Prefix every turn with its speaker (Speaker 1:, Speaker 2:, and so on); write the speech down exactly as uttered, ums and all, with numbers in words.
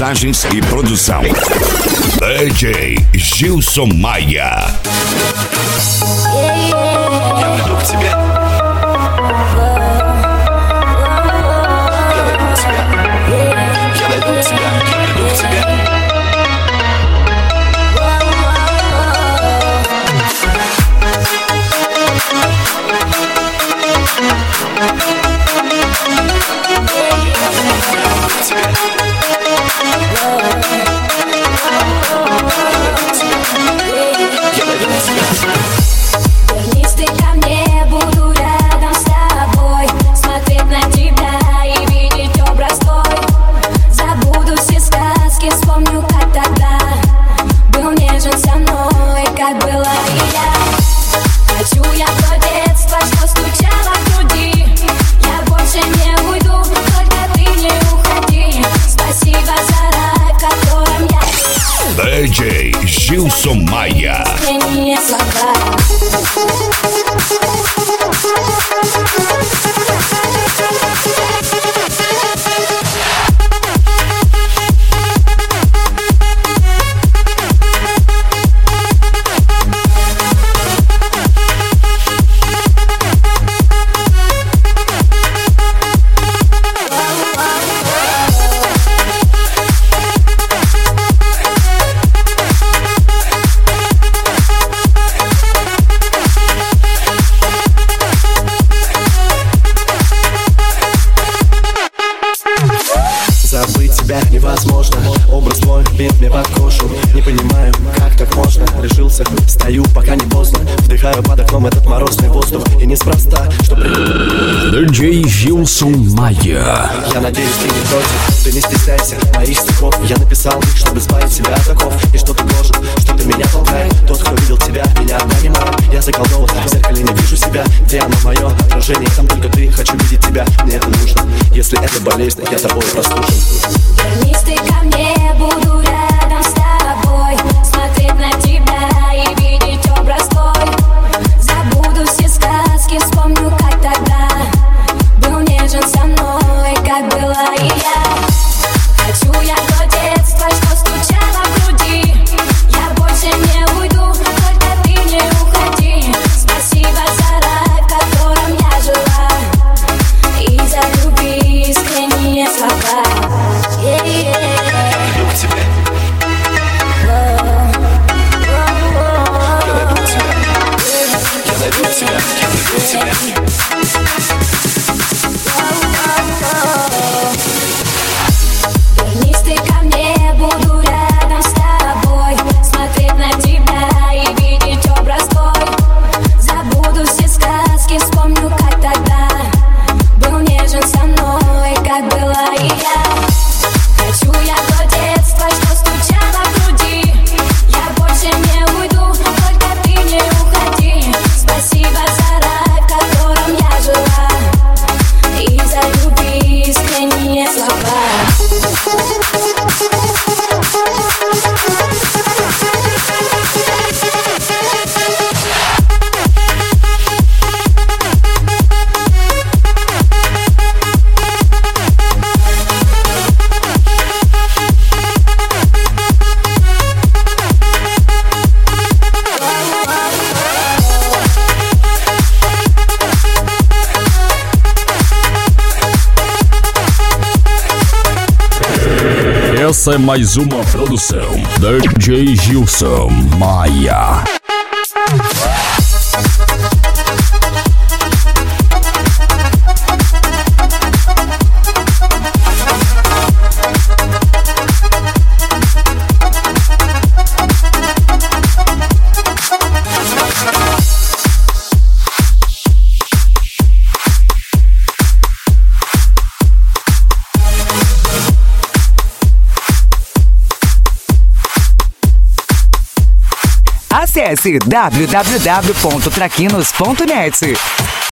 Speaker 1: mixagens e produção. D J Gilson Maia.
Speaker 2: Я приду к тебе. Я найду тебя. Я найду тебя. Я приду к тебе.
Speaker 3: Вернись ты ко мне, буду рядом с тобой, смотреть на тебя и видеть образ твой. Забуду все сказки, вспомню, как тогда был нежен со мной, как была и я. Хочу я то детство, что стучало в груди. Я больше не уйду, только ты не уходи. Спасибо за рай, в котором я
Speaker 1: D J Gilson Maia.
Speaker 3: искренние слова.
Speaker 4: Забыть тебя невозможно. Образ твой бит мне под кожу. Не понимаю, как так можно. Решился, стою, пока не поздно. Вдыхаю под окном этот морозный воздух. И неспроста, что
Speaker 1: D J Gilson Maia.
Speaker 4: Я надеюсь, ты не против. Ты не стесняйся моих стихов. Я написал их, чтобы избавить себя от оков. И что ты должен, что ты меня толкает. Тот, кто видел тебя, меня понимает. Я заколдован, в зеркале не вижу себя. Где оно мое отражение? Там только ты, хочу видеть тебя. Мне это нужно. Если это болезнь, я тобой прослушан.
Speaker 3: Вернись ты ко мне, буду рядом с тобой, смотреть на тебя и видеть образ твой. Забуду все сказки, вспомню, как тогда был нежен со мной, как была и я. Хочу я то детство, что стучало в груди. Я больше не уйду, только ты не уходи. Спасибо за рай, в котором я жила, и за любви искренние слова.
Speaker 2: Я приду к тебе. Я найду тебя. Я найду тебя. Я приду к тебе.
Speaker 3: Вернись ты ко мне, буду рядом с тобой, смотреть на тебя и видеть образ твой. Забуду все сказки, вспомню, как тогда был нежен со мной, как была и я. Хочу я то детство, что стучало в груди. Я больше не уйду, только ты не уходи. Спасибо за рай, в котором я жила, и за любви искренние слова.
Speaker 1: Essa é mais uma produção D J Gilson Maia.
Speaker 5: Acesse w w w ponto traquinos ponto net.